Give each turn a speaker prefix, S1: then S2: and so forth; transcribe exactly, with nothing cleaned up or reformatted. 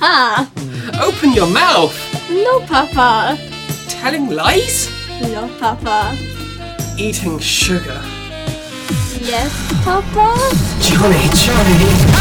S1: Papa.
S2: Open your mouth.
S1: No, Papa.
S2: Telling lies?
S1: No, Papa.
S2: Eating sugar.
S1: Yes, Papa.
S2: Johnny, Johnny.